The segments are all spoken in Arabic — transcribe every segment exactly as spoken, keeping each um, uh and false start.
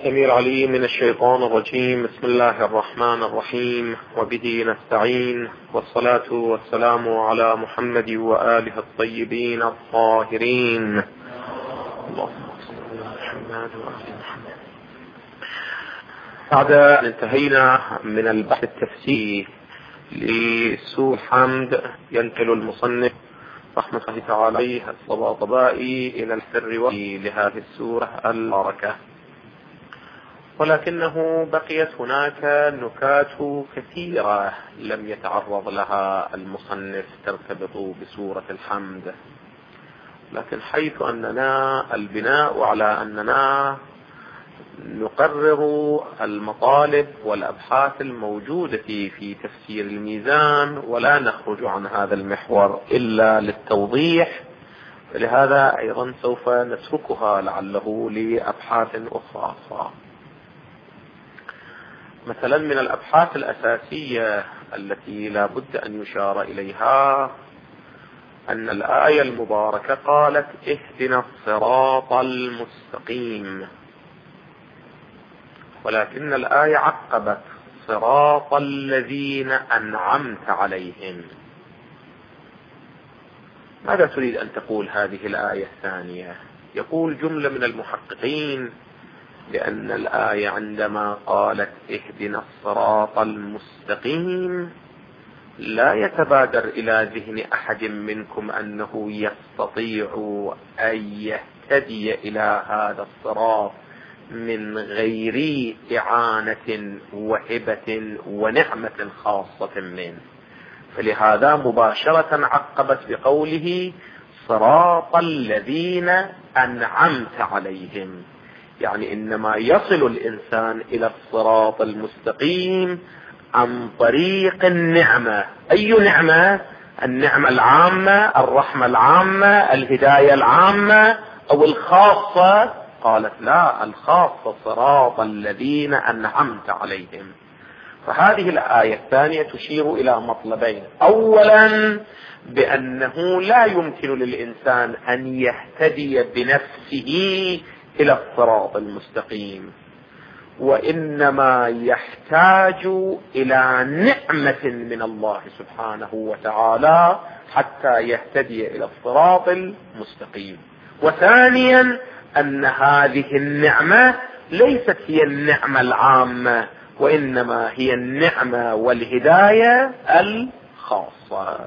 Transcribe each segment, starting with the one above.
السميع العليم من الشيطان الرجيم. بسم الله الرحمن الرحيم، وبه نستعين، والصلاة والسلام على محمد وآله الطيبين الطاهرين. اللهم صل على محمد وآل محمد. بعد أن انتهينا من البحث التفسيري لسورة الحمد، ينقل المصنف رحمة الله تعالى عليه الطباطبائي إلى السر لهذه السورة المباركة، ولكنه بقيت هناك نكات كثيرة لم يتعرض لها المصنف ترتبط بسورة الحمد، لكن حيث أننا البناء على أننا نقرر المطالب والأبحاث الموجودة في تفسير الميزان ولا نخرج عن هذا المحور إلا للتوضيح، فلهذا أيضا سوف نتركها لعله لأبحاث أخرى. مثلا من الأبحاث الأساسية التي لا بد أن يشار إليها أن الآية المباركة قالت اهدنا الصراط المستقيم، ولكن الآية عقبت صراط الذين أنعمت عليهم. ماذا تريد أن تقول هذه الآية الثانية؟ يقول جملة من المحققين لأن الآية عندما قالت اهدنا الصراط المستقيم لا يتبادر إلى ذهن أحد منكم أنه يستطيع أن يهتدي إلى هذا الصراط من غير إعانة وهبة ونعمة خاصة منه، فلهذا مباشرة عقبت بقوله صراط الذين أنعمت عليهم، يعني إنما يصل الإنسان إلى الصراط المستقيم عن طريق النعمة. أي نعمة؟ النعمة العامة، الرحمة العامة، الهداية العامة أو الخاصة؟ قالت لا، الخاصة صراط الذين أنعمت عليهم. فهذه الآية الثانية تشير إلى مطلبين: أولا بأنه لا يمكن للإنسان أن يهتدي بنفسه إلى الصراط المستقيم، وإنما يحتاج إلى نعمة من الله سبحانه وتعالى حتى يهتدي إلى الصراط المستقيم. وثانيا أن هذه النعمة ليست هي النعمة العامة، وإنما هي النعمة والهداية الخاصة.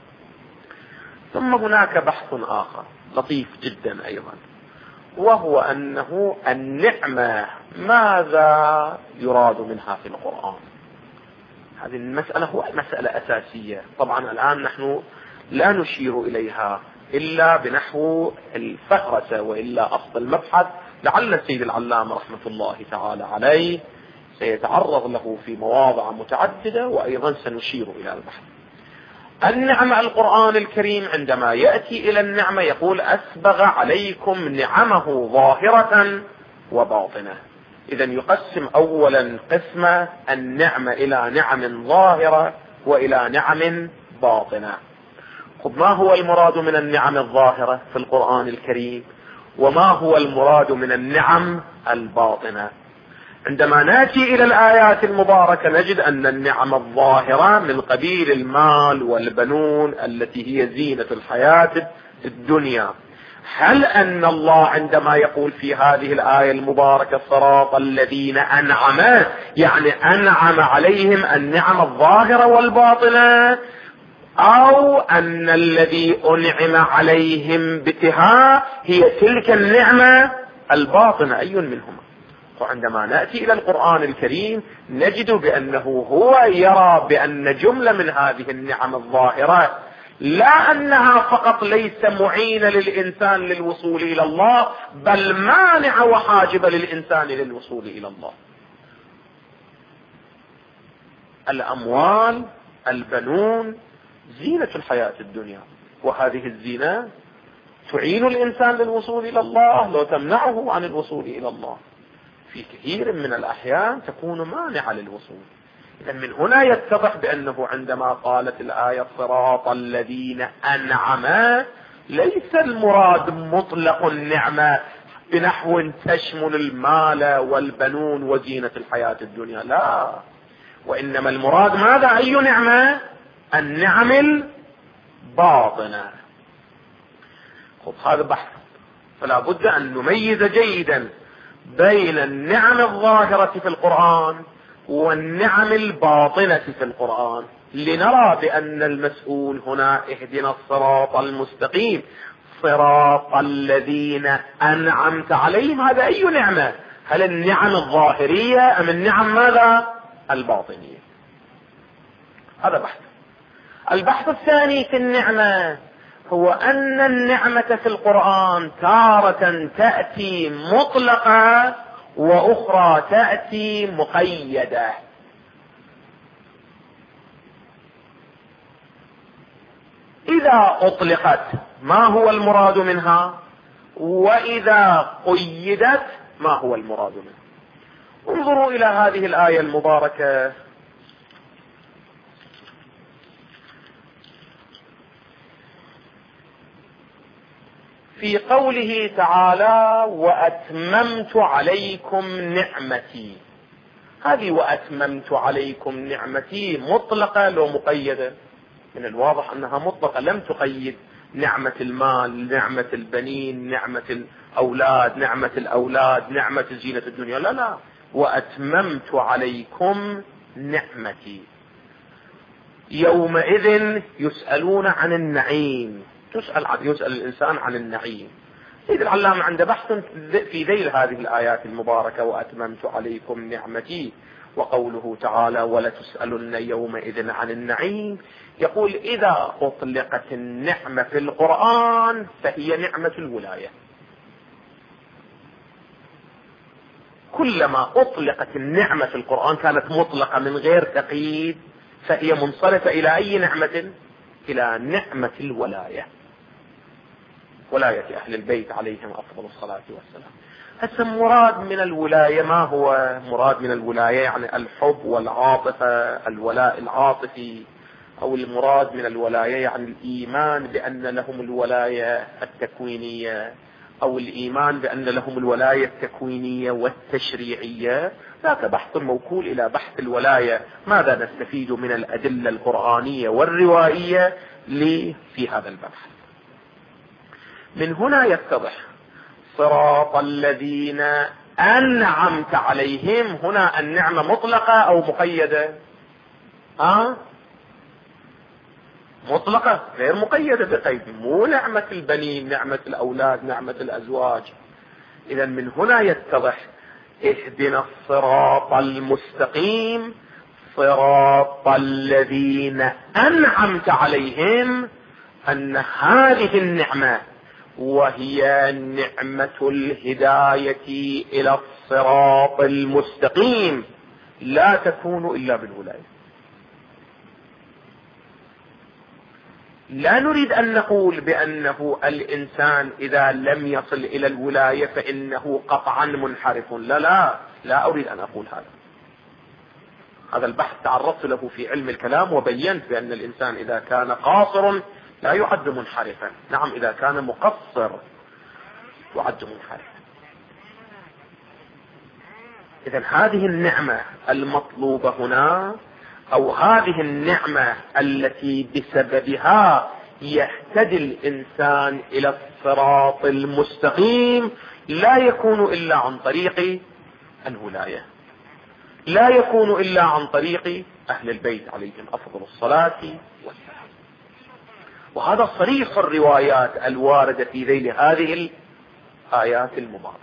ثم هناك بحث آخر لطيف جدا أيضا، وهو أنه النعمة ماذا يراد منها في القرآن؟ هذه المسألة هو مسألة أساسية. طبعا الآن نحن لا نشير إليها إلا بنحو الفهرسة، وإلا أصل المبحث لعل السيد العلامة رحمة الله تعالى عليه سيتعرض له في مواضع متعددة، وأيضا سنشير إلى البحث. النعمة، القرآن الكريم عندما يأتي إلى النعمة يقول أسبغ عليكم نعمه ظاهرة وباطنة. إذن يقسم أولا قسم النعمة إلى نعم ظاهرة وإلى نعم باطنة. ما هو المراد من النعم الظاهرة في القرآن الكريم، وما هو المراد من النعم الباطنة؟ عندما نأتي إلى الآيات المباركة نجد أن النعم الظاهرة من قبيل المال والبنون التي هي زينة الحياة الدنيا. هل أن الله عندما يقول في هذه الآية المباركة صراط الذين أنعم، يعني أنعم عليهم النعم الظاهرة والباطنة، أو أن الذي أنعم عليهم بها هي تلك النعمة الباطنة؟ أي منهما؟ وعندما نأتي إلى القرآن الكريم نجد بأنه هو يرى بأن جملة من هذه النعم الظاهرة لا أنها فقط ليس معينة للإنسان للوصول إلى الله، بل مانعة وحاجبة للإنسان للوصول إلى الله. الأموال، البنون، زينة الحياة الدنيا، وهذه الزينة تعين الإنسان للوصول إلى الله، لو تمنعه عن الوصول إلى الله في كثير من الأحيان تكون مانعة للوصول. إذن من هنا يتضح بأنه عندما قالت الآية صراط الذين أنعم ليس المراد مطلق النعمة بنحو تشمل المال والبنون وزينة الحياة الدنيا، لا، وإنما المراد ماذا؟ أي نعمة؟ النعم الباطنة. خب هذا بحث، فلا بد أن نميز جيدا بين النعم الظاهرة في القرآن والنعم الباطنة في القرآن، لنرى بأن المسؤول هنا اهدنا الصراط المستقيم، صراط الذين أنعمت عليهم، هذا أي نعمة؟ هل النعم الظاهرية أم النعم ماذا؟ الباطنية. هذا بحث. البحث الثاني في النعمة هو أن النعمة في القرآن تارة تأتي مطلقة وأخرى تأتي مقيدة. إذا أطلقت ما هو المراد منها، وإذا قيدت ما هو المراد منها. انظروا إلى هذه الآية المباركة في قوله تعالى وأتممت عليكم نعمتي. هذه وأتممت عليكم نعمتي مطلقة لو مقيدة؟ من الواضح أنها مطلقة، لم تقيد نعمة المال، نعمة البنين، نعمة الأولاد، نعمة الأولاد، نعمة زينة الدنيا، لا لا، وأتممت عليكم نعمتي. يومئذ يسألون عن النعيم، تسأل يسأل الإنسان عن النعيم. سيد العلامة عنده بحث في ذيل هذه الآيات المباركة وأتممت عليكم نعمتي، وقوله تعالى ولتسألن يومئذ عن النعيم، يقول إذا أطلقت النعمة في القرآن فهي نعمة الولاية. كلما أطلقت النعمة في القرآن كانت مطلقة من غير تقييد، فهي منصرفة إلى أي نعمة؟ إلى نعمة الولاية، ولاية أهل البيت عليهم أفضل الصلاة والسلام. هسه مراد من الولاية ما هو؟ مراد من الولاية يعني الحب والعاطفة، الولاء العاطفي، أو المراد من الولاية يعني الإيمان بأن لهم الولاية التكوينية، أو الإيمان بأن لهم الولاية التكوينية والتشريعية. ذاك بحث موكول إلى بحث الولاية، ماذا نستفيد من الأدلة القرآنية والروائية لي في هذا البحث. من هنا يتضح صراط الذين أنعمت عليهم، هنا النعمة مطلقة أو مقيدة؟ ها؟ مطلقة غير مقيدة بقيد، مو نعمة البنين، نعمة الأولاد، نعمة الأزواج. إذا من هنا يتضح اهدنا الصراط المستقيم صراط الذين أنعمت عليهم، أن هذه النعمة وهي نعمة الهداية إلى الصراط المستقيم لا تكون إلا بالولاية. لا نريد أن نقول بأنه الإنسان إذا لم يصل إلى الولاية فإنه قطعا منحرف، لا لا لا أريد أن أقول هذا. هذا البحث تعرضت له في علم الكلام وبينت بأن الإنسان إذا كان قاصر لا يعد منحرفا، نعم إذا كان مقصر يعد منحرفا. إذن هذه النعمة المطلوبة هنا، أو هذه النعمة التي بسببها يهتدي الإنسان إلى الصراط المستقيم، لا يكون إلا عن طريق الولاية، لا يكون إلا عن طريق أهل البيت عليهم أفضل الصلاة والسلام. وهذا صريح الروايات الواردة في ذيل هذه الآيات المباركة.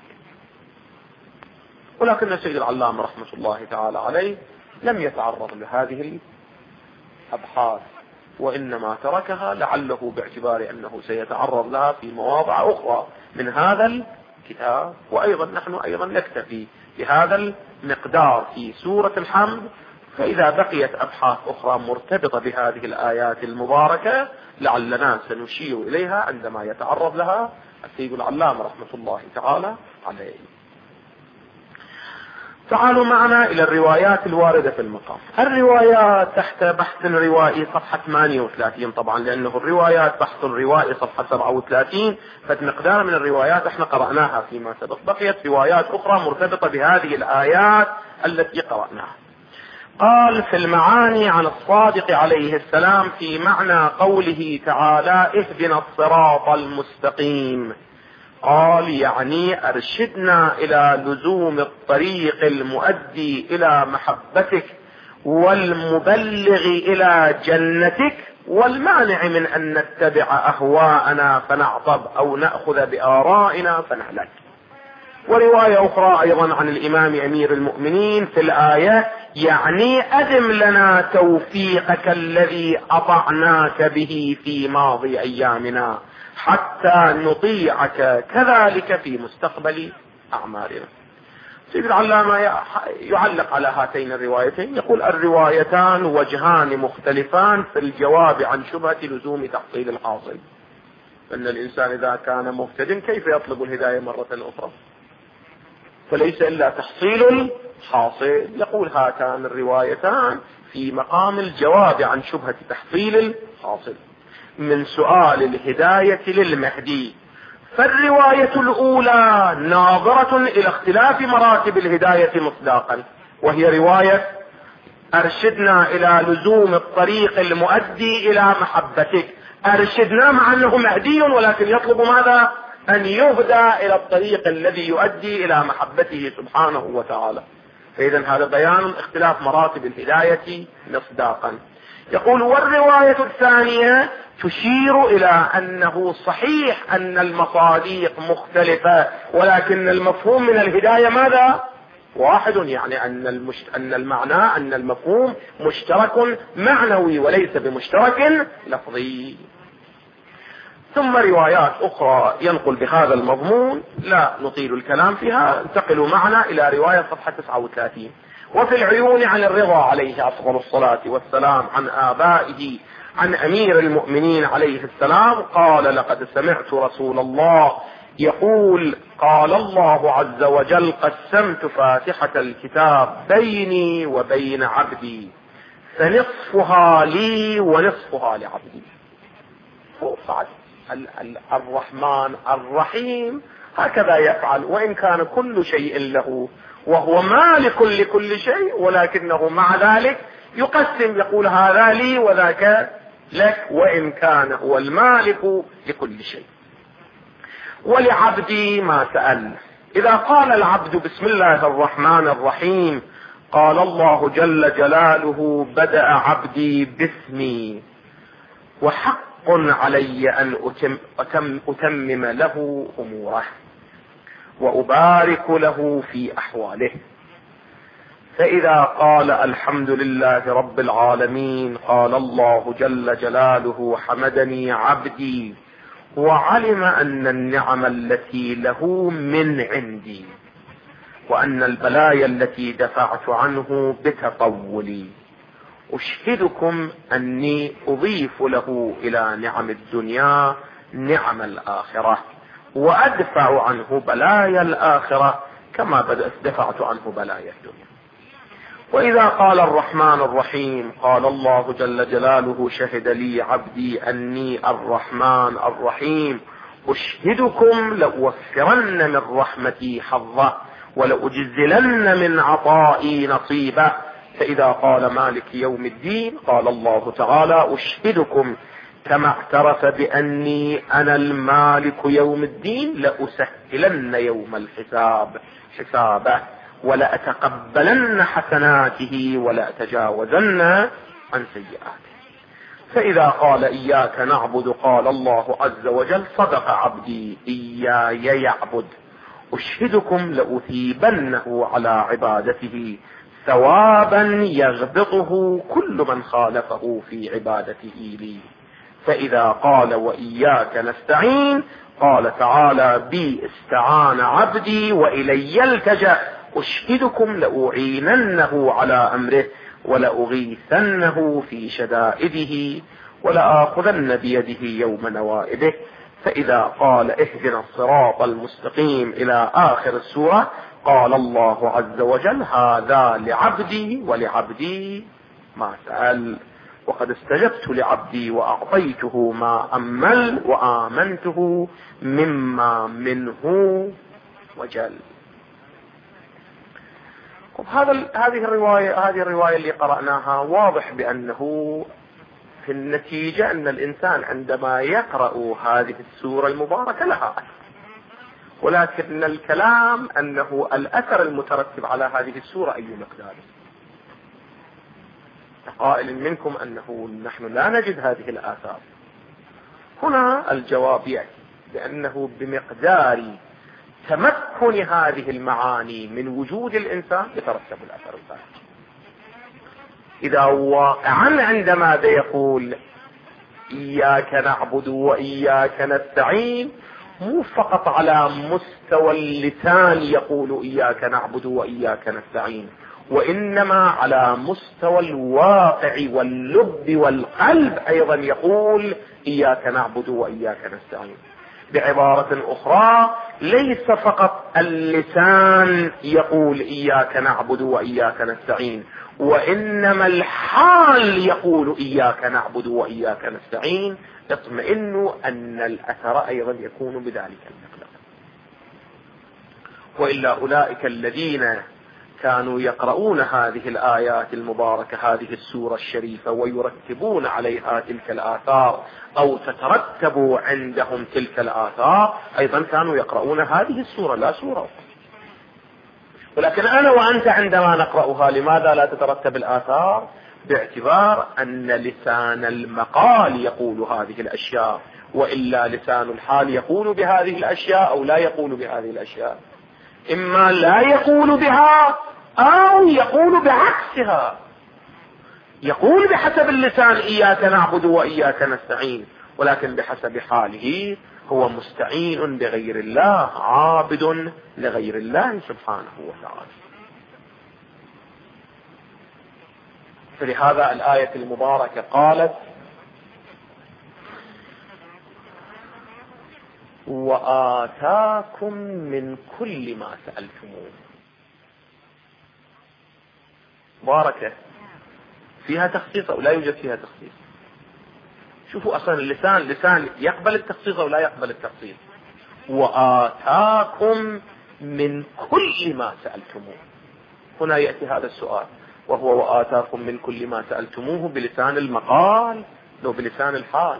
ولكن السيد العلامة رحمة الله تعالى عليه لم يتعرض لهذه الأبحاث، وإنما تركها لعله باعتبار أنه سيتعرض لها في مواضع أخرى من هذا الكتاب. وأيضا نحن أيضا نكتفي بهذا المقدار في سورة الحمد، فإذا بقيت أبحاث أخرى مرتبطة بهذه الآيات المباركة لعلنا سنشير إليها عندما يتعرض لها السيد العلامة رحمة الله تعالى عليه. تعالوا معنا إلى الروايات الواردة في المقام. الروايات تحت بحث روائي صفحة ثمانية وثلاثين طبعا، لأنه الروايات بحث روائي صفحة سبعة وثلاثين، فمقدار من الروايات احنا قرأناها فيما سبق. بقيت روايات أخرى مرتبطة بهذه الآيات التي قرأناها. قال في المعاني عن الصادق عليه السلام في معنى قوله تعالى اهدنا الصراط المستقيم، قال يعني أرشدنا إلى لزوم الطريق المؤدي إلى محبتك والمبلغ إلى جنتك والمانع من أن نتبع أهواءنا فنعطب أو نأخذ بآرائنا فنهلك. ورواية أخرى أيضا عن الإمام أمير المؤمنين في الآية يعني أدم لنا توفيقك الذي أطعناك به في ماضي أيامنا حتى نطيعك كذلك في مستقبل أعمالنا. سيد العلامة يعلق على هاتين الروايتين، يقول الروايتان وجهان مختلفان في الجواب عن شبهة لزوم تحصيل الحاصل، أن الإنسان إذا كان مهتد كيف يطلب الهداية مرة أخرى؟ فليس إلا تحصيل الحاصل. يقول هاتان الروايتان في مقام الجواب عن شبهة تحصيل الحاصل من سؤال الهداية للمهدي. فالرواية الأولى ناظرة إلى اختلاف مراتب الهداية مصداقا، وهي رواية أرشدنا إلى لزوم الطريق المؤدي إلى محبتك. أرشدنا مع أنه مهدي ولكن يطلب ماذا؟ أن يهدى إلى الطريق الذي يؤدي إلى محبته سبحانه وتعالى. فإذا هذا بيان اختلاف مراتب الهداية مصداقا. يقول والرواية الثانية تشير إلى أنه صحيح أن المصاديق مختلفة ولكن المفهوم من الهداية ماذا؟ واحد، يعني أن, المشت... أن المعنى أن المفهوم مشترك معنوي وليس بمشترك لفظي. ثم روايات أخرى ينقل بهذا المضمون لا نطيل الكلام فيها، انتقلوا معنا إلى رواية صفحة تسعة وثلاثين. وفي العيون عن الرضا عليه أفضل الصلاة والسلام عن آبائه عن أمير المؤمنين عليه السلام قال لقد سمعت رسول الله يقول قال الله عز وجل قسمت فاتحة الكتاب بيني وبين عبدي فنصفها لي ونصفها لعبدي. فوق الرحمن الرحيم هكذا يفعل، وإن كان كل شيء له وهو مالك لكل شيء، ولكنه مع ذلك يقسم يقول هذا لي وذاك لك، وإن كان هو المالك لكل شيء. ولعبدي ما سأل. إذا قال العبد بسم الله الرحمن الرحيم قال الله جل جلاله بدأ عبدي باسمي وحق علي أن أتم أتم أتمم له أموره وأبارك له في أحواله. فإذا قال الحمد لله رب العالمين قال الله جل جلاله حمدني عبدي وعلم أن النعم التي له من عندي وأن البلايا التي دفعت عنه بتطولي. أشهدكم أني أضيف له إلى نعم الدنيا نعم الآخرة وأدفع عنه بلايا الآخرة كما بدأت دفعت عنه بلايا الدنيا. وإذا قال الرحمن الرحيم قال الله جل جلاله شهد لي عبدي أني الرحمن الرحيم أشهدكم لأوفرن من رحمتي حظه ولأجزلن من عطائي نصيبه. فإذا قال مالك يوم الدين قال الله تعالى أشهدكم كما اعترف بأني أنا المالك يوم الدين لأسهلن يوم الحساب حسابه ولأتقبلن حسناته ولأتجاوزن عن سيئاته. فإذا قال إياك نعبد قال الله عز وجل صدق عبدي إياي يعبد أشهدكم لأثيبنه على عبادته ثوابا يغبطه كل من خالفه في عبادته لي. فإذا قال وإياك نستعين قال تعالى بي استعان عبدي وإلي التجأ أشهدكم لأعيننه على أمره ولأغيثنه في شدائده ولآخذن بيده يوم نوائبه. فإذا قال اهدنا الصراط المستقيم إلى آخر السورة قال الله عز وجل هذا لعبدي ولعبدي ما سأل، وقد استجبت لعبدي وأعطيته ما أمل وآمنته مما منه وجل. هذا هذه الرواية هذه الرواية اللي قرأناها واضح بأنه في النتيجة أن الإنسان عندما يقرأ هذه السورة المباركة لها أثر، ولكن الكلام أنه الأثر المترتب على هذه السورة أي مقدار. قائل منكم أنه نحن لا نجد هذه الآثار. هنا الجواب يأتي بأنه بمقدار تمكن هذه المعاني من وجود الإنسان يترتب الأثر الخارجي. إذا واقعا عندما يقول إياك نعبد وإياك نستعين، مو فقط على مستوى اللسان يقول إياك نعبد وإياك نستعين، وإنما على مستوى الواقع واللب والقلب أيضا يقول إياك نعبد وإياك نستعين. بعبارة أخرى، ليس فقط اللسان يقول إياك نعبد وإياك نستعين، وإنما الحال يقول إياك نعبد وإياك نستعين. اطمئنوا أن الأثر أيضا يكون بذلك المقدار. وإلا أولئك الذين كانوا يقرؤون هذه الآيات المباركة، هذه السورة الشريفة، ويرتبون عليها تلك الآثار أو تترتب عندهم تلك الآثار، أيضا كانوا يقرؤون هذه السورة لا سورة. ولكن أنا وأنت عندما نقرأها لماذا لا تترتب الآثار؟ باعتبار أن لسان المقال يقول هذه الأشياء، وإلا لسان الحال يقول بهذه الأشياء أو لا يقول بهذه الأشياء. إما لا يقول بها أو يقول بعكسها، يقول بحسب اللسان إياك نعبد وإياك نستعين، ولكن بحسب حاله هو مستعين بغير الله، عابد لغير الله سبحانه وتعالى. فلهذا الآية المباركة قالت وآتاكم من كل ما سألتموه. مباركة فيها تخصيص أو لا يوجد فيها تخصيص؟ شوفوا أصلا اللسان لسان يقبل التخصيص أو لا يقبل التخصيص. وآتاكم من كل ما سألتموه، هنا يأتي هذا السؤال، وهو وآتاكم من كل ما سألتموه بلسان المقال لو بلسان الحال.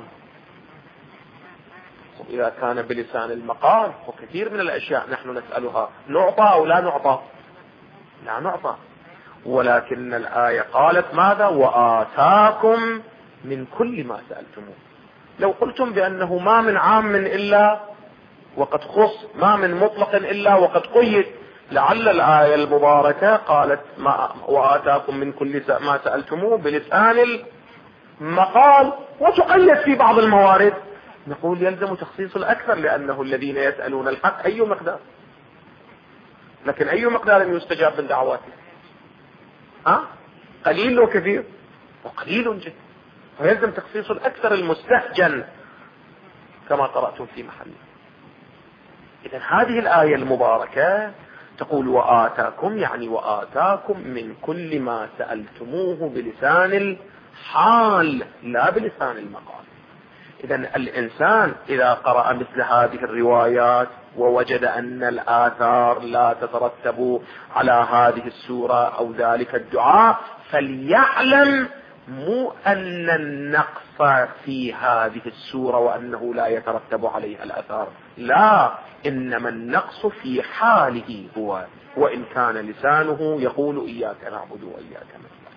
إذا كان بلسان المقال وكثير من الأشياء نحن نسألها نعطى أو لا نعطى؟ لا نعطى. ولكن الآية قالت ماذا؟ وآتاكم من كل ما سألتموه. لو قلتم بأنه ما من عام إلا وقد خص، ما من مطلق إلا وقد قيد، لعل الآية المباركة قالت ما وآتاكم من كل ما سألتموه بلسان المقال وتقيد في بعض الموارد، نقول يلزم تخصيص الأكثر، لأنه الذين يسألون الحق أي مقدار. لكن أي مقدار يستجاب من دعواته؟ ها؟ قليل وكثير وقليل جدا، ويلزم تخصيص الأكثر المستهجن كما قرأتم في محله. إذن هذه الآية المباركة تقول وآتاكم، يعني وآتاكم من كل ما سألتموه بلسان الحال لا بلسان المقال. إذن الإنسان إذا قرأ مثل هذه الروايات ووجد أن الآثار لا تترتب على هذه السورة أو ذلك الدعاء، فليعلم مو أن النقص في هذه السورة وأنه لا يترتب عليها الآثار، لا، إنما النقص في حاله هو، وإن كان لسانه يقول إياك نعبد وإياك نستعين.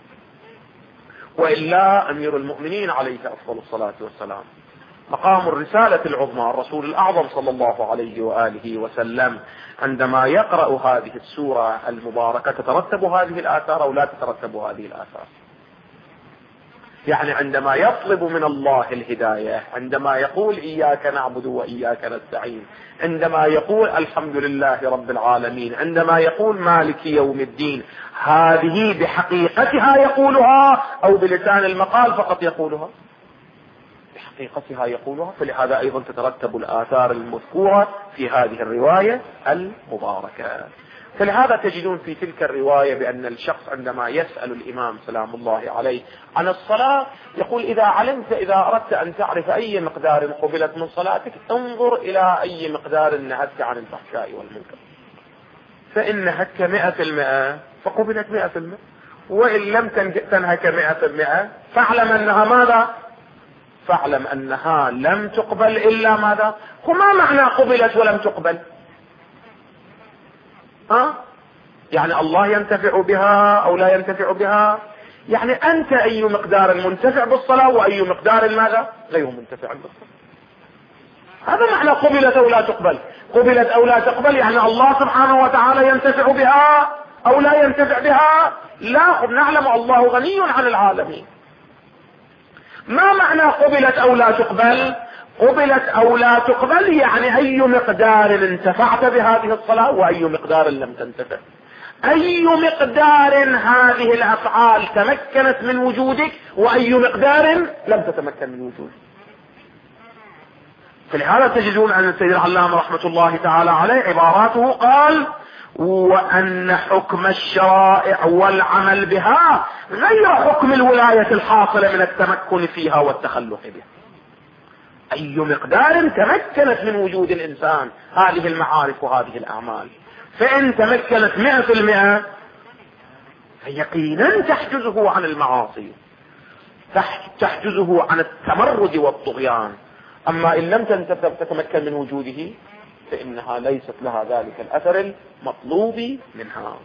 وإلا أمير المؤمنين عليه أفضل الصلاة والسلام مقام الرسالة العظمى الرسول الأعظم صلى الله عليه وآله وسلم عندما يقرأ هذه السورة المباركة تترتب هذه الآثار أو لا تترتب هذه الآثار؟ يعني عندما يطلب من الله الهداية، عندما يقول إياك نعبد وإياك نستعين، عندما يقول الحمد لله رب العالمين، عندما يقول مالك يوم الدين، هذه بحقيقتها يقولها أو بلسان المقال فقط يقولها؟ بحقيقتها يقولها. فلهذا أيضا تترتب الآثار المذكورة في هذه الرواية المباركة. فلهذا تجدون في تلك الرواية بأن الشخص عندما يسأل الإمام سلام الله عليه عن الصلاة يقول: إذا علمت إذا أردت أن تعرف أي مقدار قبلت من صلاتك انظر إلى أي مقدار نهتك عن الفحشاء والمنكر، فإن نهتك مئة في المئة فقبلت مئة في المئة، وإن لم تنهك مئة في المئة فاعلم أنها ماذا؟ فاعلم أنها لم تقبل إلا ماذا؟ وما معنى قبلت ولم تقبل؟ ها؟ يعني الله ينتفع بها أو لا ينتفع بها؟ يعني أنت أي مقدار منتفع بالصلاة وأي مقدار ماذا؟ غير منتفع بالصلاة. هذا معنى قبلت أو لا تقبل. قبلت أو لا تقبل يعني الله سبحانه وتعالى ينتفع بها أو لا ينتفع بها؟ لا، نعلم الله غني عن العالمين. ما معنى قبلت أو لا تقبل؟ قبلت أو لا تقبل يعني أي مقدار انتفعت بهذه الصلاة وأي مقدار لم تنتفع، أي مقدار هذه الأفعال تمكنت من وجودك وأي مقدار لم تتمكن من وجودك. فلهذا تجدون أن السيد العلامة رحمة الله تعالى عليه عباراته قال: وأن حكم الشرائع والعمل بها غير حكم الولاية الحاصلة من التمكن فيها والتخلق بها. أي مقدار تمكنت من وجود الإنسان هذه المعارف وهذه الأعمال، فإن تمكنت مئة في المئة فيقينا تحجزه عن المعاصي، تحجزه عن التمرد والطغيان. أما إن لم تتمكن من وجوده فإنها ليست لها ذلك الأثر المطلوب منها.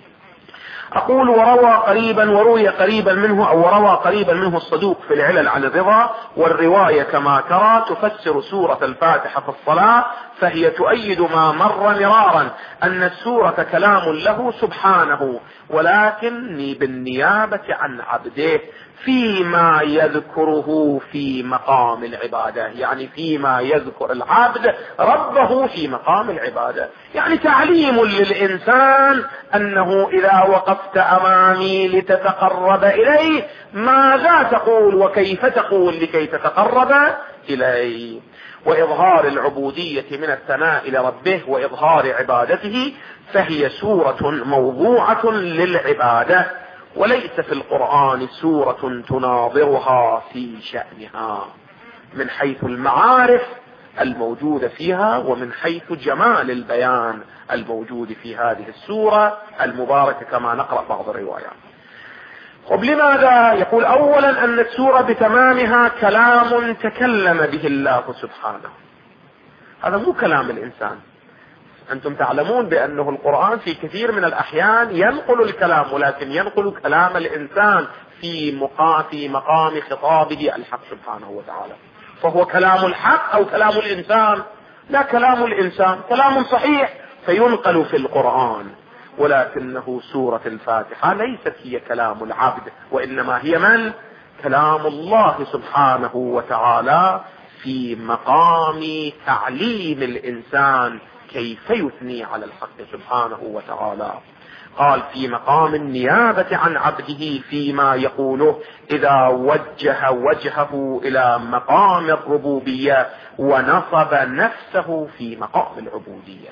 أقول: وروى قريبا وروي قريبا منه أو وروى قريبا منه الصدوق في العلل عن الرضا، والرواية كما ترى تفسر سورة الفاتحة في الصلاة، فهي تؤيد ما مر مرارا أن السورة كلام له سبحانه، ولكن بالنيابة عن عبده فيما يذكره في مقام العبادة، يعني فيما يذكر العبد ربه في مقام العبادة، يعني تعليم للإنسان أنه إذا وقفت أمامي لتتقرب إلي ماذا تقول وكيف تقول لكي تتقرب إلي، وإظهار العبودية من الثناء لربه وإظهار عبادته، فهي سورة موضوعة للعبادة، وليس في القرآن سورة تناظرها في شأنها من حيث المعارف الموجودة فيها ومن حيث جمال البيان الموجود في هذه السورة المباركة كما نقرأ بعض الروايات. طب لماذا؟ يقول: أولا أن السورة بتمامها كلام تكلم به الله سبحانه، هذا مو كلام الإنسان. أنتم تعلمون بأنه القرآن في كثير من الأحيان ينقل الكلام، ولكن ينقل كلام الإنسان في مقام, في مقام خطابه الحق سبحانه وتعالى، فهو كلام الحق أو كلام الإنسان؟ لا، كلام الإنسان، كلام صحيح فينقل في القرآن، ولكنه سورة الفاتحة ليست هي كلام العبد، وإنما هي من؟ كلام الله سبحانه وتعالى في مقام تعليم الإنسان كيف يثني على الحق سبحانه وتعالى. قال: في مقام النيابة عن عبده فيما يقوله إذا وجه وجهه إلى مقام الربوبية ونصب نفسه في مقام العبودية.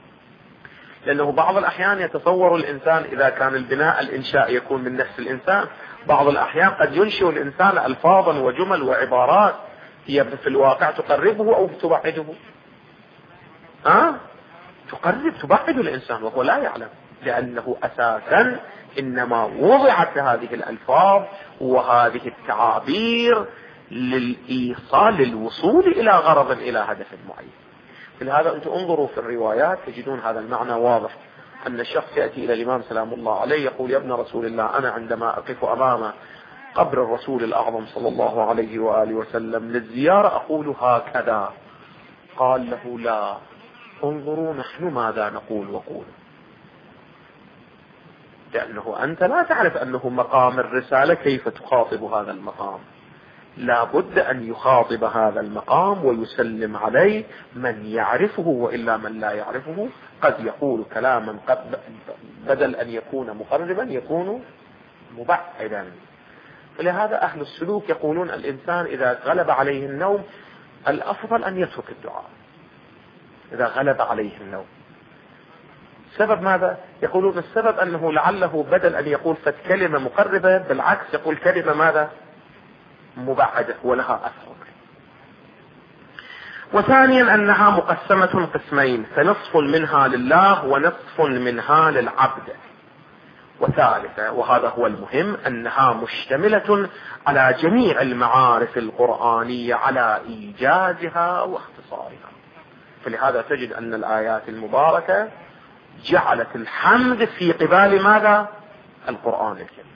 لأنه بعض الأحيان يتصور الإنسان إذا كان البناء الإنشاء يكون من نفس الإنسان، بعض الأحيان قد ينشئ الإنسان ألفاظا وجمل وعبارات هي في الواقع تقربه أو تبعده. ها؟ تقرب تبعد الإنسان وهو لا يعلم، لأنه أساسا إنما وضعت هذه الألفاظ وهذه التعابير للإيصال للوصول إلى غرض إلى هدف معين. لهذا أنتم انظروا في الروايات تجدون هذا المعنى واضح، أن الشخص يأتي إلى الإمام سلام الله عليه يقول: يا ابن رسول الله، أنا عندما أقف أمام قبر الرسول الأعظم صلى الله عليه وآله وسلم للزيارة أقول هكذا. قال له: لا، انظروا نحن ماذا نقول وقول، لأنه أنت لا تعرف أنه مقام الرسالة كيف تخاطب هذا المقام، لا بد أن يخاطب هذا المقام ويسلم عليه من يعرفه، وإلا من لا يعرفه قد يقول كلاما قد بدل أن يكون مقربا يكون مبعدا. فلهذا أهل السلوك يقولون الإنسان إذا غلب عليه النوم الأفضل أن يترك الدعاء إذا غلب عليه النوم. السبب ماذا؟ يقولون السبب أنه لعله بدل أن يقول فكلمة مقربة بالعكس يقول كلمة ماذا؟ مبعدة ولها أثر. وثانيا أنها مقسمة قسمين، فنصف منها لله ونصف منها للعبد. وثالثا وهذا هو المهم أنها مشتملة على جميع المعارف القرآنية على إيجازها واختصارها. فلهذا تجد أن الآيات المباركة جعلت الحمد في قبال ماذا؟ القرآن الكريم.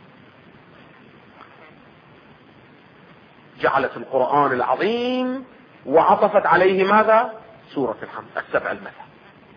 جعلت القرآن العظيم وعطفت عليه ماذا؟ سورة الحمد السبع المثل.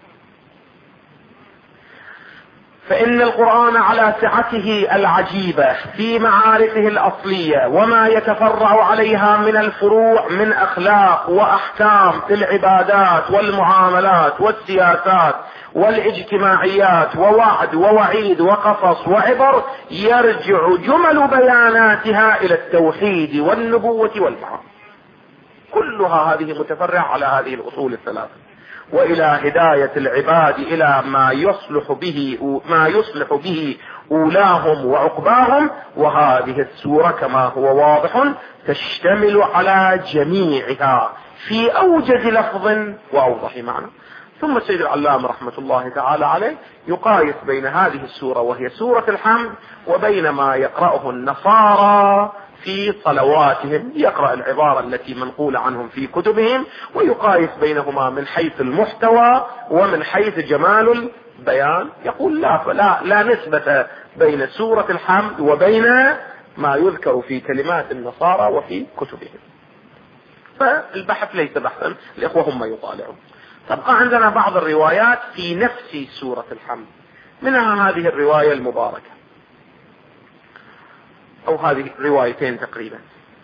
فإن القرآن على سعته العجيبة في معارفه الأصلية وما يتفرع عليها من الفروع من أخلاق وأحكام في العبادات والمعاملات والسياسات والاجتماعيات ووعد ووعيد وقصص وعبر، يرجع جمل بياناتها إلى التوحيد والنبوة والبعث. كلها هذه متفرعة على هذه الأصول الثلاثة، وإلى هداية العباد إلى ما يصلح به ما يصلح به أولاهم وعقباهم. وهذه السورة كما هو واضح تشتمل على جميعها في أوجز لفظ وأوضح معنى. ثم السيد العلام رحمة الله تعالى عليه يقايس بين هذه السورة وهي سورة الحمد وبين ما يقرأه النصارى في صلواتهم، يقرأ العبارة التي منقولة عنهم في كتبهم ويقايس بينهما من حيث المحتوى ومن حيث جمال البيان. يقول لا فلا لا نسبة بين سورة الحمد وبين ما يذكر في كلمات النصارى وفي كتبهم. فالبحث ليس بحثا، الإخوة هم يطالعون. تبقى عندنا بعض الروايات في نفس سورة الحمد، منها هذه الرواية المباركة أو هذه روايتين تقريبا.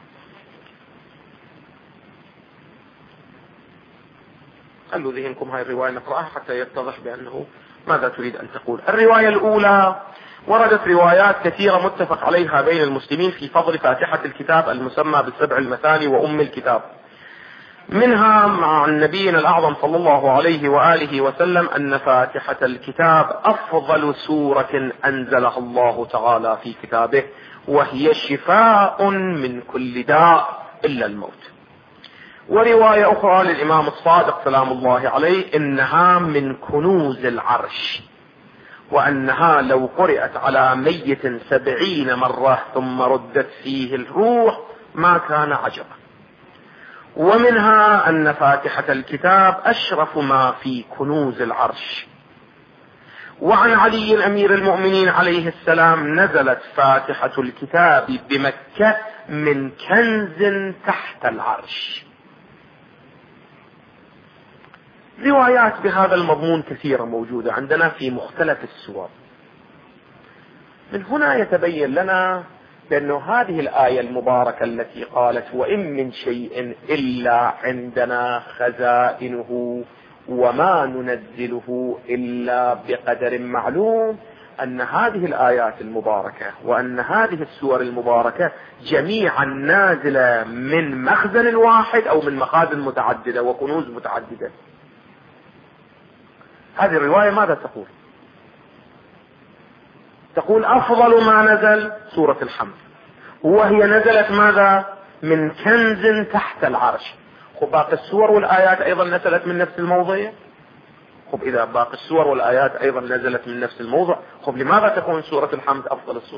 خلوا ذهنكم هاي الرواية نقرأها حتى يتضح بأنه ماذا تريد أن تقول. الرواية الأولى وردت روايات كثيرة متفق عليها بين المسلمين في فضل فاتحة الكتاب المسمى بالسبع المثاني وأم الكتاب. منها مع النبي الأعظم صلى الله عليه وآله وسلم أن فاتحة الكتاب أفضل سورة أنزلها الله تعالى في كتابه، وهي شفاء من كل داء إلا الموت. ورواية أخرى للإمام الصادق سلام الله عليه إنها من كنوز العرش، وأنها لو قرأت على ميت سبعين مرة ثم ردت فيه الروح ما كان عجبا. ومنها أن فاتحة الكتاب أشرف ما في كنوز العرش. وعن علي أمير المؤمنين عليه السلام نزلت فاتحة الكتاب بمكة من كنز تحت العرش. روايات بهذا المضمون كثيرة موجودة عندنا في مختلف السور. من هنا يتبين لنا بأن هذه الآية المباركة التي قالت وإن من شيء إلا عندنا خزائنه وما ننزله إلا بقدر معلوم، أن هذه الآيات المباركة وأن هذه السور المباركة جميعا نازلة من مخزن واحد أو من مخازن متعددة وكنوز متعددة. هذه الرواية ماذا تقول؟ تقول أفضل ما نزل سورة الحمد، وهي نزلت ماذا؟ من كنز تحت العرش. خب باقي السور والآيات أيضا نزلت من نفس الموضع. خب إذا باقي السور والآيات أيضا نزلت من نفس الموضع، خب لماذا تكون سورة الحمد أفضل السور؟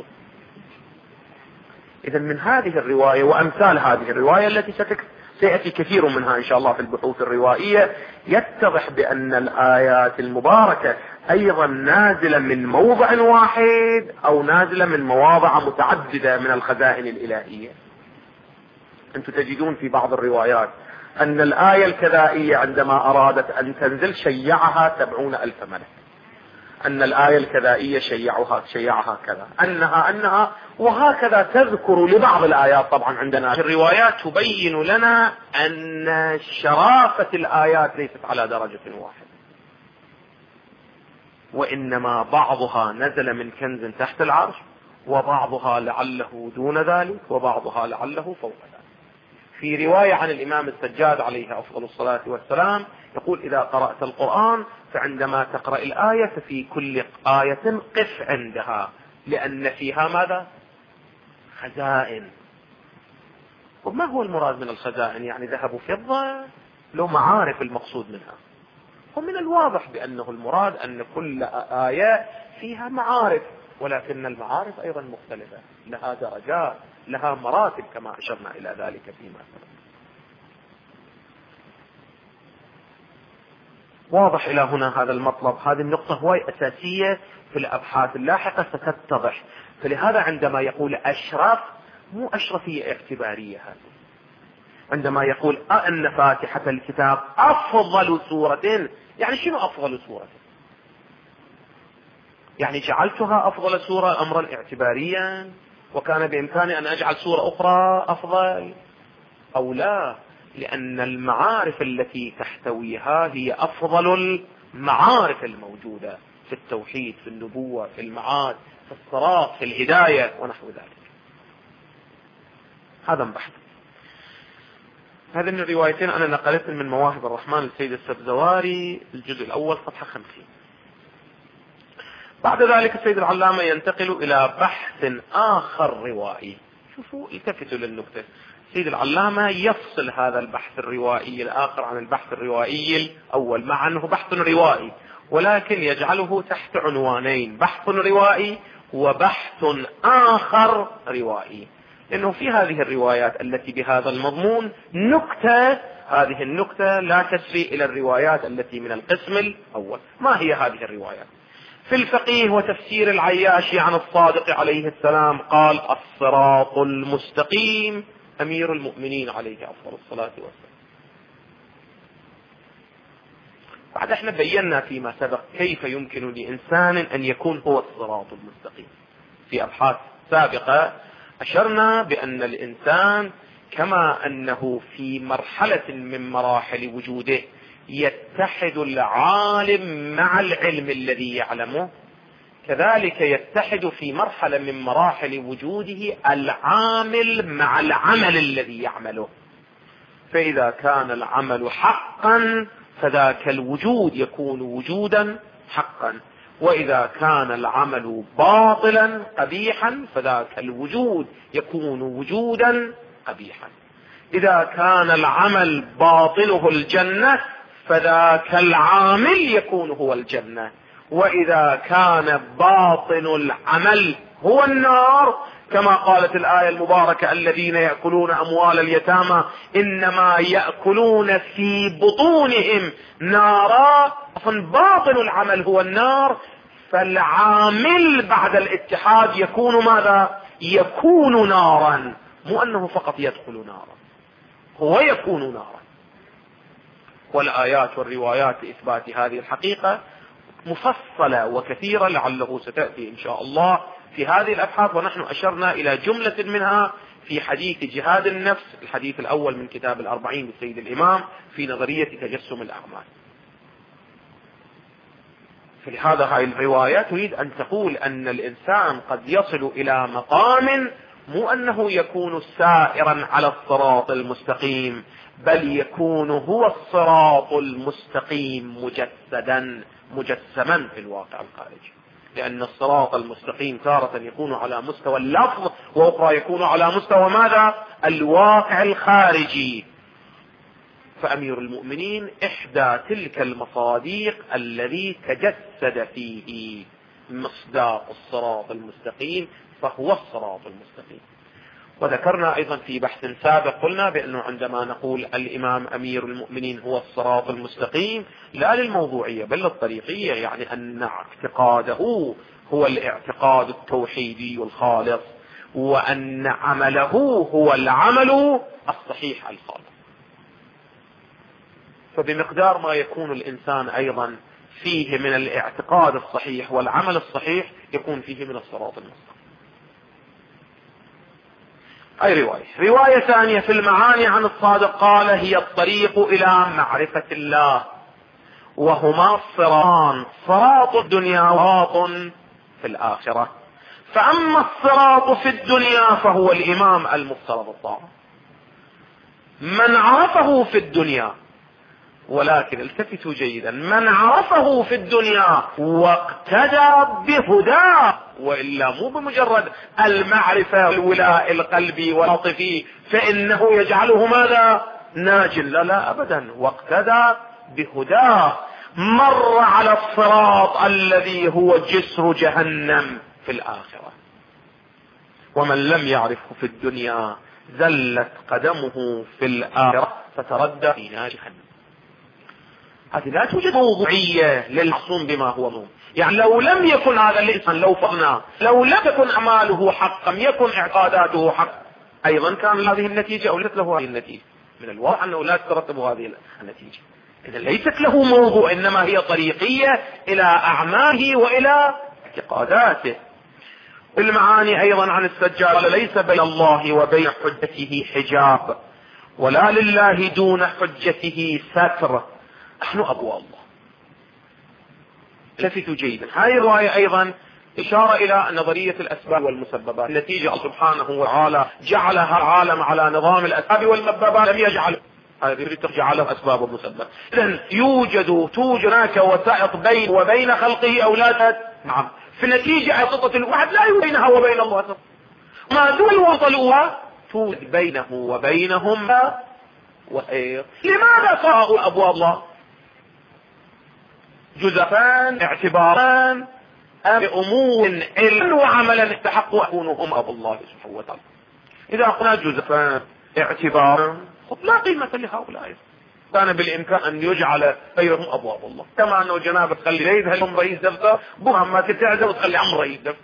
إذا من هذه الرواية وأمثال هذه الرواية التي سيأتي كثير منها إن شاء الله في البحوث الروائية يتضح بأن الآيات المباركة أيضا نازلة من موضع واحد أو نازلة من مواضع متعددة من الخزائن الإلهية. أنتم تجدون في بعض الروايات أن الآية الكذائية عندما أرادت أن تنزل شيعها سبعون ألف ملك، أن الآية الكذائية شيعها شيعها كذا، أنها أنها وهكذا تذكر لبعض الآيات. طبعا عندنا الروايات تبين لنا أن شرافة الآيات ليست على درجة واحدة، وإنما بعضها نزل من كنز تحت العرش، وبعضها لعله دون ذلك، وبعضها لعله فوق ذلك. في رواية عن الإمام السجاد عليه أفضل الصلاة والسلام يقول إذا قرأت القرآن فعندما تقرأ الآية ففي كل آية قف عندها، لأن فيها ماذا؟ خزائن. وما هو المراد من الخزائن؟ يعني ذهب وفضة؟ لو معارف المقصود منها. ومن الواضح بأنه المراد أن كل آية فيها معارف، ولكن المعارف أيضا مختلفة، لها درجات، لها مراتب كما أشرنا إلى ذلك فيما سبق. واضح إلى هنا هذا المطلب؟ هذه النقطة هواي أساسية في الأبحاث اللاحقة ستتضح. فلهذا عندما يقول أشرف، مو أشرفية اعتبارية هذه. عندما يقول أن فاتحة الكتاب أفضل سورة، يعني شنو أفضل سورة؟ يعني جعلتها أفضل سورة أمرا اعتباريا، وكان بإمكاني أن أجعل سورة أخرى أفضل أو لا؟ لأن المعارف التي تحتويها هي أفضل المعارف الموجودة في التوحيد، في النبوة، في المعاد، في الصراط، في الهداية ونحو ذلك. هذا بحث. هذه من الروايتين أنا نقلت من مواهب الرحمن للسيد السبزواري، الجزء الأول صفحة خمسين. بعد ذلك السيد العلامة ينتقل إلى بحث آخر روائي. شوفوا، التفتوا للنكتة. السيد العلامة يفصل هذا البحث الروائي الآخر عن البحث الروائي الأول، مع أنه بحث روائي، ولكن يجعله تحت عنوانين: بحث روائي وبحث آخر روائي. لأنه في هذه الروايات التي بهذا المضمون نكتة، هذه النكتة لا تسري إلى الروايات التي من القسم الأول. ما هي هذه الروايات؟ في الفقيه وتفسير العياشي عن الصادق عليه السلام قال: الصراط المستقيم أمير المؤمنين عليه أفضل الصلاة والسلام. بعد احنا بينا فيما سبق كيف يمكن لإنسان أن يكون هو الصراط المستقيم. في أبحاث سابقة أشرنا بأن الإنسان كما أنه في مرحلة من مراحل وجوده يتحد العالم مع العلم الذي يعلمه، كذلك يتحد في مرحلة من مراحل وجوده العامل مع العمل الذي يعمله. فإذا كان العمل حقا فذاك الوجود يكون وجودا حقا، وإذا كان العمل باطلا قبيحا فذاك الوجود يكون وجودا قبيحا. إذا كان العمل باطله الجنة فذاك العامل يكون هو الجنة، وإذا كان باطن العمل هو النار، كما قالت الآية المباركة: الذين يأكلون أموال اليتامى إنما يأكلون في بطونهم نارا، باطن العمل هو النار. فالعامل بعد الاتحاد يكون ماذا؟ يكون نارا، مو أنه فقط يدخل نارا، هو يكون نارا. والآيات والروايات لإثبات هذه الحقيقة مفصلة وكثيرة، لعله ستأتي إن شاء الله في هذه الأبحاث، ونحن أشرنا إلى جملة منها في حديث جهاد النفس، الحديث الأول من كتاب الأربعين للسيد الإمام في نظرية تجسم الأعمال. فلهذا هذه الرواية تريد أن تقول أن الإنسان قد يصل إلى مقام مو أنه يكون سائرا على الصراط المستقيم، بل يكون هو الصراط المستقيم مجسدا مجسما في الواقع الخارجي. لأن الصراط المستقيم تارة يكون على مستوى اللفظ، وأخرى يكون على مستوى ماذا؟ الواقع الخارجي. فأمير المؤمنين إحدى تلك المصاديق الذي تجسد فيه مصداق الصراط المستقيم، فهو الصراط المستقيم. وذكرنا أيضا في بحث سابق قلنا بأنه عندما نقول الإمام أمير المؤمنين هو الصراط المستقيم لا للموضوعية بل للطريقية، يعني أن اعتقاده هو الاعتقاد التوحيدي الخالص، وأن عمله هو العمل الصحيح الخالص. فبمقدار ما يكون الإنسان أيضا فيه من الاعتقاد الصحيح والعمل الصحيح يكون فيه من الصراط المستقيم. أي رواية رواية ثانية في المعاني عن الصادق قال: هي الطريق إلى معرفة الله، وهما الصراطان، صراط الدنيا وصراط في الآخرة. فأما الصراط في الدنيا فهو الإمام المفترض الطاعة. من عرفه في الدنيا ولكن التفتوا جيدا، من عرفه في الدنيا واقتدى بهداه، وإلا مو بمجرد المعرفة والولاء القلبي والعاطفي فإنه يجعله ماذا؟ ناجل، لا لا أبدا، واقتدى بهداه مر على الصراط الذي هو جسر جهنم في الآخرة. ومن لم يعرفه في الدنيا زلت قدمه في الآخرة فتردى في نار جهنم. هذه لا توجد موضوعية للمعصوم بما هو موضوع. يعني لو لم يكن هذا الإنسان، لو فرنا لو لم تكن أعماله حقا، يكن اعتقاداته حقا، أيضا كان هذه النتيجة أو ليست له هذه النتيجة. من الواضح أنه لا تترتب هذه النتيجة. إذا ليست له موضوع، إنما هي طريقية إلى أعماله وإلى اعتقاداته. المعاني أيضا عن السجاد: ليس بين الله وبين حجته حجاب، ولا لله دون حجته ستر، نحن أبواب الله. لفتوا جيدا، هذه الرواية أيضا إشارة إلى نظرية الأسباب والمسببات. النتيجة سبحانه وتعالى جعلها العالم على نظام الأسباب والمسببات، لم يجعل هذه جعله أسباب ومسببات. إذن يوجد توجد هناك وسائط بين وبين خلقه أولاد، نعم، في النتيجة أسطة الواحد لا يوجد بينها وبين الله، ما دون وصلوها توجد بينه وبينهم وخير. لماذا صاروا أبواب الله جزفان اعتباران بأمور علم وعملا استحقوا أكونهم أبو الله سبحانه وتعالى؟ إذا قلنا جزفان اعتباران لا قيمة لهؤلاء، كان بالإمكان أن يجعل غيرهم أبواب الله. كما أنه جنابة تخلي رئيس هلهم رئيس دفتر بهم ما تتعزل وتخلي عم رئيس دفتر.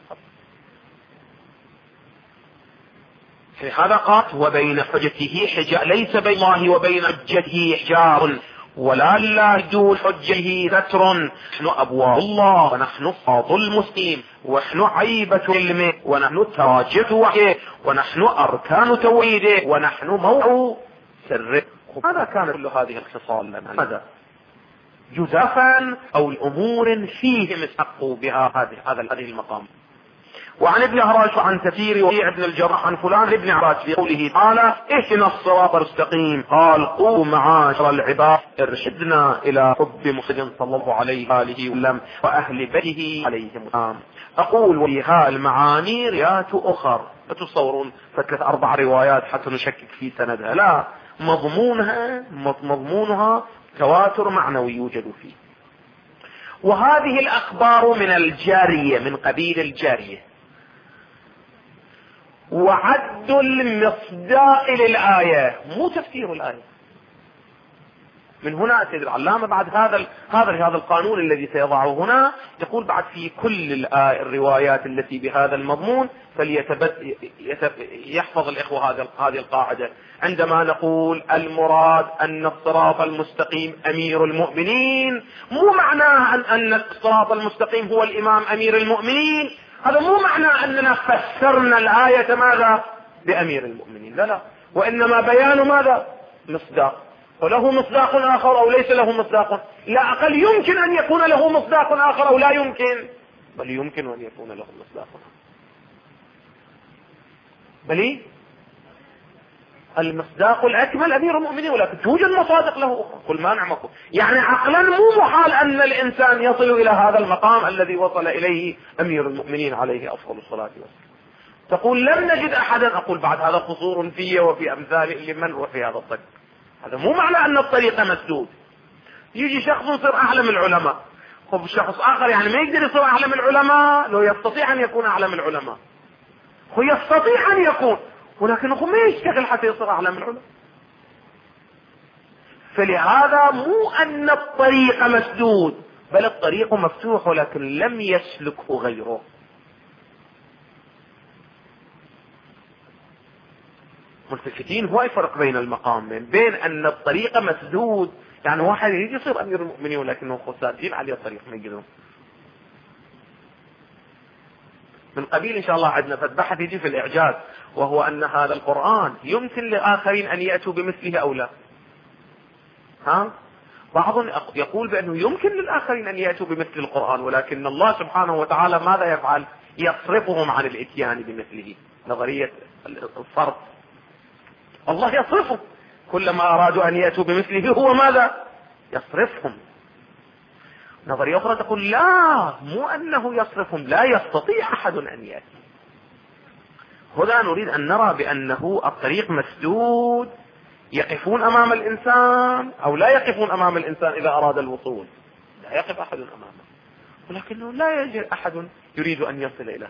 هذا قال: وبين حجته حجاب، ليس بين الله وبين حجته حجاب، ولا لله دون حجه ستر، نحن أبواب الله، ونحن فاض المسلم، ونحن عيبة علمه، ونحن تراجع وحيه، ونحن أركان توحيده، ونحن موضع سره. هذا كان كل هذه الخصال لنا. ماذا؟ جزافا أو الأمور فيهم استحقوا بها هذه هذا هذه المقام. وعن ابن عراش عن تفير وكيع بن الجراح عن فلان ابن عراش في قوله تعالى: اهدنا الصراط المستقيم، قال: قوا معاشر العباد ارشدنا الى حب محمد صلى الله عليه وآله وسلم وأهل بيته عليهم السلام. أقول: وفيها المعاني روايات أخر، لا تتصورون ثلاث أربع روايات حتى نشكك في سندها، لا، مضمونها مضمونها تواتر معنوي يوجد فيه. وهذه الأخبار من الجارية، من قبيل الجارية. وعد المصداق للآية مو تفسير الآية. من هنا سيد العلامة بعد هذا هذا هذا القانون الذي سيضعه هنا يقول: بعد في كل الروايات التي بهذا المضمون فليحفظ الإخوة هذه هذه القاعدة. عندما نقول المراد أن الصراط المستقيم أمير المؤمنين، مو معناه أن أن الصراط المستقيم هو الإمام أمير المؤمنين، هذا مو معناه أننا فسرنا الآية ماذا بأمير المؤمنين، لا لا، وإنما بيان ماذا؟ مصداق. وله مصداق آخر أو ليس له مصداق، لا أقل يمكن أن يكون له مصداق آخر أو لا يمكن، بل يمكن أن يكون له مصداق آخر، بل المصداق الأكمل أمير المؤمنين، ولكن توجد مصادق له أخرى. كل ما نعمكم يعني عقلا مو محال أن الإنسان يصل إلى هذا المقام الذي وصل إليه أمير المؤمنين عليه أفضل الصلاة والسلام. تقول: لم نجد أحدا، أقول: بعد هذا قصور فيه وفي أمثاله لمن هو في هذا الطريق. هذا مو معنى أن الطريق مسدود. يجي شخص يصير أعلم العلماء، خب شخص آخر يعني ما يقدر يصير أعلم العلماء، لو يستطيع أن يكون أعلم العلماء، هو يستطيع أن يكون، ولكن هو ما يشتغل حتى يصير أعلم العلماء. فلهذا مو أن الطريق مسدود، بل الطريق مفتوح ولكن لم يسلكه غيره. ملتفتين هو يفرق بين المقامين، بين أن الطريق مسدود يعني واحد يجي يصير أمير المؤمنين ولكنه خسادين عليه الطريق ما يقدرون. من قبيل إن شاء الله عندنا فتبحث يجي في الإعجاز، وهو أن هذا القرآن يمكن لآخرين أن يأتوا بمثله أو لا. ها؟ بعض يقول بأنه يمكن للآخرين أن يأتوا بمثل القرآن، ولكن الله سبحانه وتعالى ماذا يفعل؟ يصرفهم عن الإتيان بمثله. نظرية الصرف، الله يصرفهم، كلما أرادوا أن يأتوا بمثله هو ماذا؟ يصرفهم. نظرية أخرى تقول لا، مو أنه يصرفهم، لا يستطيع أحد أن يأتي. هنا نريد أن نرى بأنه الطريق مسدود، يقفون أمام الإنسان أو لا يقفون أمام الإنسان إذا أراد الوصول، لا يقف أحد أمامه، ولكنه لا يجد أحد يريد أن يصل إليها.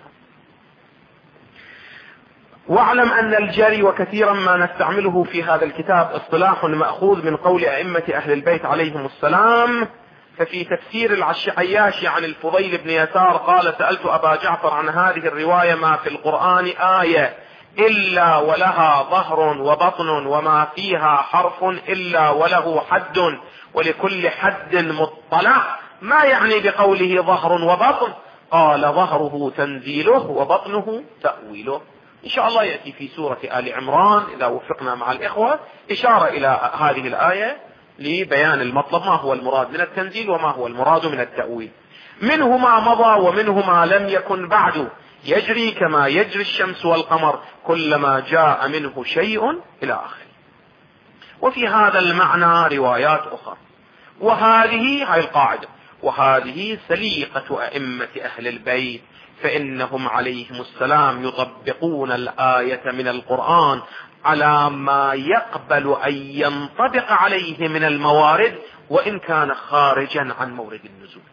واعلم أن الجري وكثيرا ما نستعمله في هذا الكتاب اصطلاح مأخوذ من قول أئمة أهل البيت عليهم السلام. ففي تفسير العياشي عن الفضيل بن يسار قال: سألت أبا جعفر عن هذه الرواية: ما في القرآن آية إلا ولها ظهر وبطن، وما فيها حرف إلا وله حد، ولكل حد مطلع، ما يعني بقوله ظهر وبطن؟ قال: ظهره تنزيله وبطنه تأويله. إن شاء الله يأتي في سورة آل عمران إذا وفقنا مع الإخوة إشارة إلى هذه الآية لبيان المطلب، ما هو المراد من التنزيل وما هو المراد من التأويل. منه ما مضى ومنه ما لم يكن بعد، يجري كما يجري الشمس والقمر، كلما جاء منه شيء إلى آخره. وفي هذا المعنى روايات أخرى، وهذه هاي القاعدة، وهذه سليقة أئمة أهل البيت، فإنهم عليهم السلام يطبقون الآية من القرآن على ما يقبل أن ينطبق عليه من الموارد، وإن كان خارجا عن مورد النزول،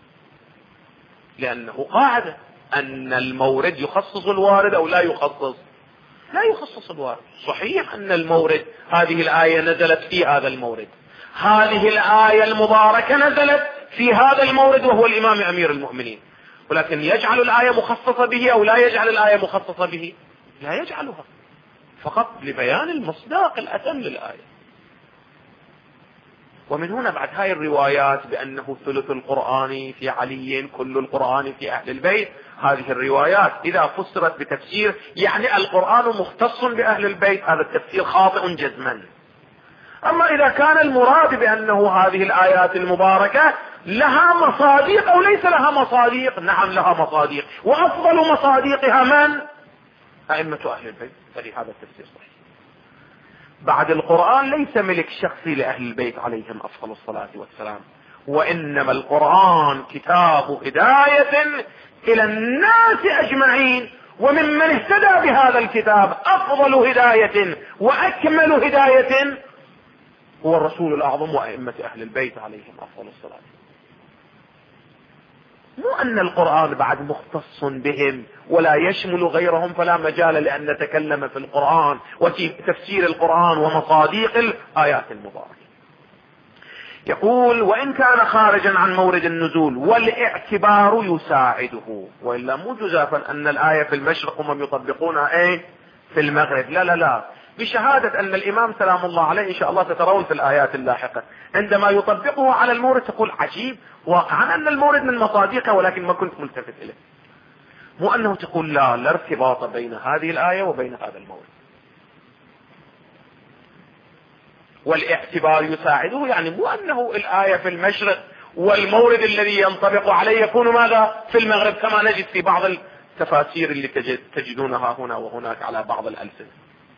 لأنه قاعدة أن المورد يخصص الوارد أو لا يخصص، لا يخصص الوارد. صحيح أن المورد، هذه الآية نزلت في هذا المورد، هذه الآية المباركة نزلت في هذا المورد وهو الإمام أمير المؤمنين، ولكن يجعل الآية مخصصة به أو لا يجعل الآية مخصصة به؟ لا يجعلها، فقط لبيان المصداق الأتم للآية. ومن هنا بعد هاي الروايات بأنه ثلث القرآن في علي، كل القرآن في أهل البيت، هذه الروايات إذا فسرت بتفسير يعني القرآن مختص بأهل البيت، هذا التفسير خاطئ جزما. أما إذا كان المراد بأنه هذه الآيات المباركة لها مصاديق أو ليس لها مصاديق، نعم لها مصاديق، وأفضل مصاديقها من؟ أئمة أهل البيت، فلهذا التفسير صحيح. بعد القرآن ليس ملك شخصي لأهل البيت عليهم أفضل الصلاة والسلام، وإنما القرآن كتاب هداية إلى الناس أجمعين، وممن اهتدى بهذا الكتاب أفضل هداية وأكمل هداية هو الرسول الأعظم وأئمة أهل البيت عليهم أفضل الصلاة. مو أن القرآن بعد مختص بهم ولا يشمل غيرهم، فلا مجال لأن نتكلم في القرآن وفي تفسير القرآن ومصاديق الآيات المباركة. يقول: وإن كان خارجا عن مورد النزول والاعتبار يساعده، وإلا مو جزافا أن الآية في المشرق هم يطبقونها ايه في المغرب، لا لا لا، بشهادة أن الإمام سلام الله عليه إن شاء الله تترون في الآيات اللاحقة عندما يطبقه على المورد تقول عجيب، واقعا أن المورد من مصادقه ولكن ما كنت ملتفت إليه. مو أنه تقول لا لا ارتباط بين هذه الآية وبين هذا المورد. والاعتبار يساعده يعني مو أنه الآية في المشرق والمورد الذي ينطبق عليه يكون ماذا في المغرب، كما نجد في بعض التفاسير اللي تجدونها هنا وهناك على بعض الألسنة.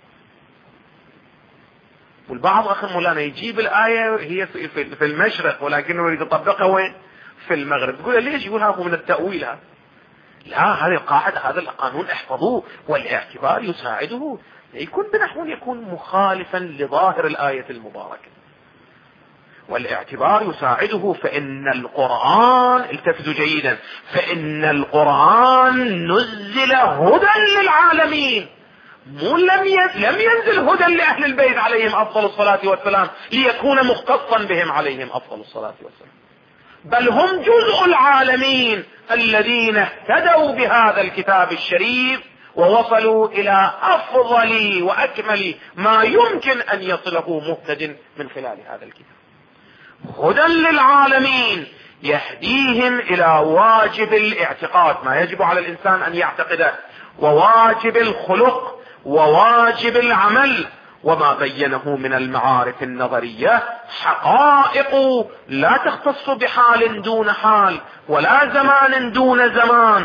والبعض أخي مولانا يجيب الآية هي في المشرق ولكنه يريد يطبقها وين؟ في المغرب. تقول ليش؟ يقول هذا من التأويل. هذا لا، هذه القاعدة، هذا القانون احفظوه. والاعتبار يساعده يكون بنحو يكون مخالفا لظاهر الآية المباركة. والاعتبار يساعده فإن القرآن، التفتوا جيدا، فإن القرآن نزل هدى للعالمين، مو لم لم ينزل هدى لأهل البيت عليهم أفضل الصلاة والسلام ليكون مختصا بهم عليهم أفضل الصلاة والسلام، بل هم جزء العالمين الذين اهتدوا بهذا الكتاب الشريف ووصلوا إلى أفضل وأكمل ما يمكن أن يصله مهتد من خلال هذا الكتاب. هدى للعالمين يهديهم إلى واجب الاعتقاد، ما يجب على الإنسان أن يعتقده، وواجب الخلق، وواجب العمل، وما بينه من المعارف النظرية حقائق لا تختص بحال دون حال، ولا زمان دون زمان،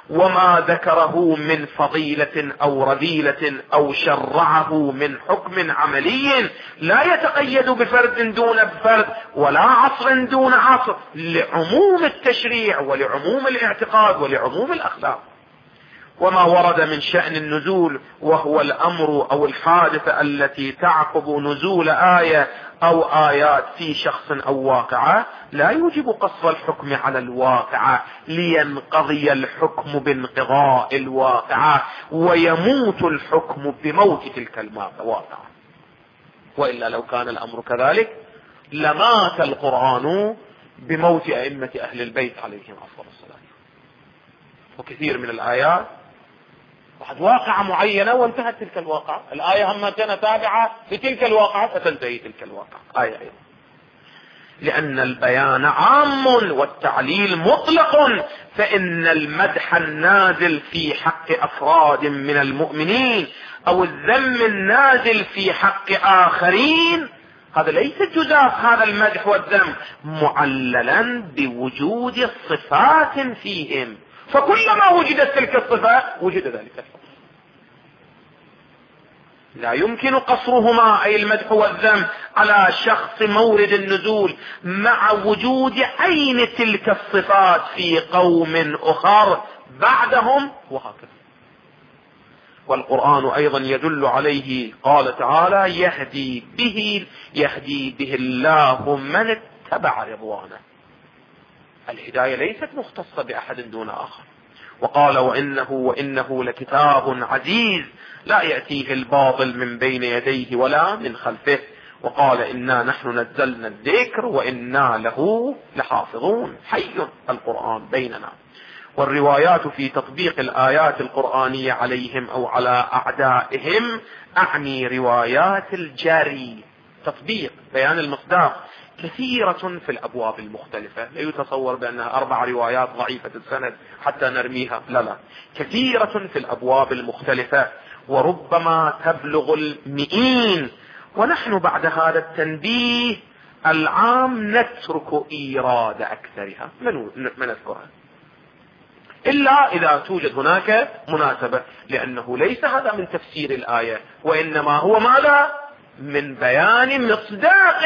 وما ذكره من فضيلة أو رذيلة أو شرعه من حكم عملي لا يتقيد بفرد دون فرد ولا عصر دون عصر، لعموم التشريع ولعموم الاعتقاد ولعموم الأخلاق. وما ورد من شأن النزول وهو الأمر أو الحادثة التي تعقب نزول آية أو آيات في شخص أو واقعة لا يوجب قصر الحكم على الواقعة لينقضي الحكم بانقضاء الواقعة ويموت الحكم بموت تلك الواقعة. وإلا لو كان الأمر كذلك لمات القرآن بموت أئمة أهل البيت عليهم أفضل الصلاة. وكثير من الآيات بعد واقعة معينة وانتهت تلك الواقعة، الآية هم كانت تابعة لتلك الواقعة فتنتهي تلك الواقعة آية آية. لأن البيان عام والتعليل مطلق، فإن المدح النازل في حق أفراد من المؤمنين أو الذم النازل في حق آخرين هذا ليس جزاف هذا المدح والذم معللا بوجود صفات فيهم، فكلما وجدت تلك الصفات وجد ذلك الحكم. لا يمكن قصرهما أي المدح والذم على شخص مورد النزول مع وجود عين تلك الصفات في قوم آخر بعدهم وهكذا. والقرآن أيضا يدل عليه، قال تعالى يهدي به يهدي به الله من اتبع رضوانه. الهداية ليست مختصة بأحد دون آخر. وقال وإنه وإنه لكتاب عزيز لا يأتيه الباطل من بين يديه ولا من خلفه. وقال إنا نحن نزلنا الذكر وإنا له لحافظون. حي القرآن بيننا. والروايات في تطبيق الآيات القرآنية عليهم أو على أعدائهم أعني روايات الجري، تطبيق بيان المصداق، كثيرة في الأبواب المختلفة. لا يتصور بأنها أربع روايات ضعيفة السند حتى نرميها، لا لا، كثيرة في الأبواب المختلفة وربما تبلغ المئين. ونحن بعد هذا التنبيه العام نترك إيراد أكثرها، من نذكرها إلا إذا توجد هناك مناسبة، لأنه ليس هذا من تفسير الآية وإنما هو ماذا؟ من بيان مصداق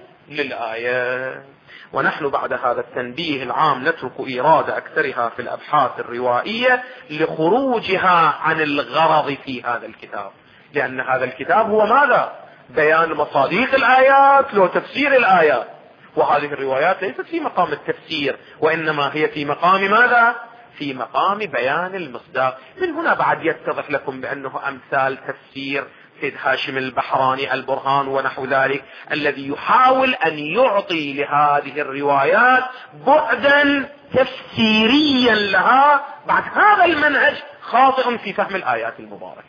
للآية. ونحن بعد هذا التنبيه العام نترك إيراد أكثرها في الأبحاث الروائية لخروجها عن الغرض في هذا الكتاب، لأن هذا الكتاب هو ماذا؟ بيان مصادق الآيات وتفسير الآيات، وهذه الروايات ليست في مقام التفسير وإنما هي في مقام ماذا؟ في مقام بيان المصداق. من هنا بعد يتضح لكم بأنه أمثال تفسير سيد هاشم البحراني البرهان ونحو ذلك الذي يحاول أن يعطي لهذه الروايات بعدا تفسيريا لها، بعد هذا المنهج خاطئ في فهم الآيات المباركة.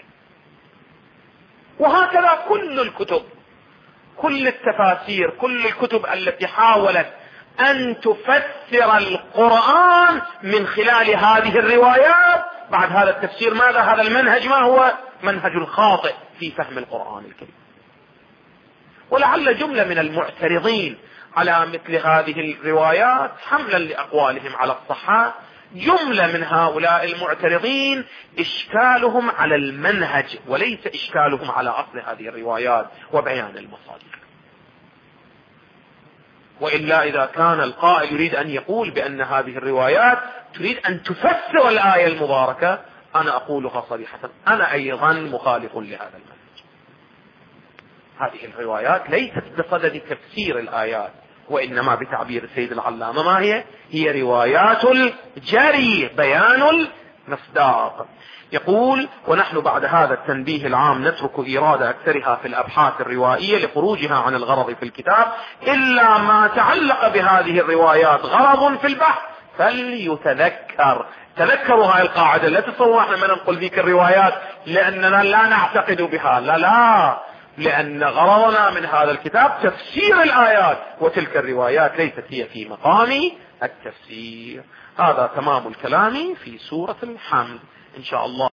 وهكذا كل الكتب، كل التفاسير، كل الكتب التي حاولت أن تفسر القرآن من خلال هذه الروايات، بعد هذا التفسير ماذا؟ هذا المنهج ما هو؟ منهج الخاطئ في فهم القرآن الكريم. ولعل جملة من المعترضين على مثل هذه الروايات حملا لأقوالهم على الصحة، جملة من هؤلاء المعترضين إشكالهم على المنهج وليس إشكالهم على أصل هذه الروايات وبيان المصادر. وإلا إذا كان القائل يريد أن يقول بأن هذه الروايات تريد أن تفسر الآية المباركة، أنا أقولها صريحة، أنا أيضا مخالف لهذا المنهج. هذه الروايات ليست بصدد تفسير الآيات وإنما بتعبير السيد العلامة ما هي؟ هي روايات الجري، بيان المصداق. يقول ونحن بعد هذا التنبيه العام نترك إيراد أكثرها في الأبحاث الروائية لخروجها عن الغرض في الكتاب، إلا ما تعلق بهذه الروايات غرض في البحث فليتذكر. تذكروا هاي القاعدة، لا تصوروا احنا ما ننقل ذيك الروايات لأننا لا نعتقد بها، لا لا، لأن غرضنا من هذا الكتاب تفسير الآيات، وتلك الروايات ليست هي في مقام التفسير. هذا تمام الكلام في سورة الحمد إن شاء الله.